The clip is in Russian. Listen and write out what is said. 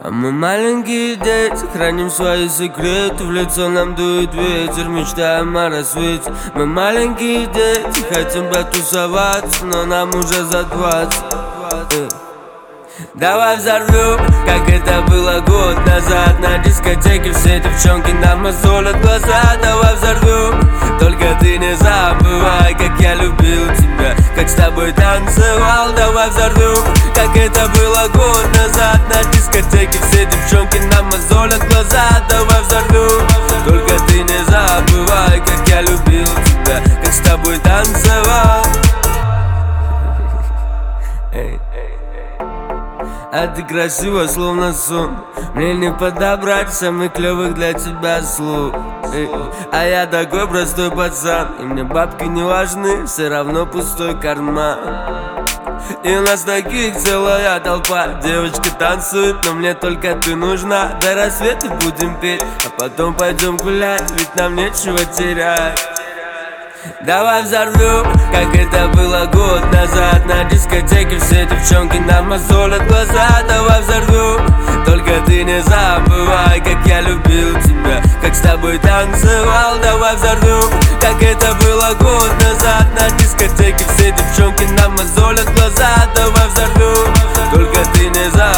А мы маленькие дети, храним свои секреты. В лицо нам дует ветер, мечтаем о рассвете. Мы маленькие дети, хотим потусоваться, но нам уже за 20. Давай взорвем, как это было год назад. На дискотеке все девчонки нам мозолят глаза. Давай взорвем, только ты не забывай, как я любил тебя, как с тобой танцевал. Давай взорвем, как это было год назад. На дискотеке все девчонки нам мозолят глаза. Давай взорвем, только ты не забывай, как я любил тебя, как с тобой танцевал. А ты красива, словно сон. Мне не подобрать самых клёвых для тебя слов. А я такой простой пацан, и мне бабки не важны, все равно пустой карман. И у нас таких целая толпа. Девочка танцует, но мне только ты нужна. До рассвета будем петь, а потом пойдем гулять, ведь нам нечего терять. Давай взорвем, как это было год назад. На дискотеке все девчонки нам мозолят глаза. Давай взорвем, только ты не забывай, как я любил тебя, как с тобой танцевал. Давай взорвем, как это было год назад. На дискотеке все девчонки нам мозолят глаза. Давай взорвем, только ты не забывай.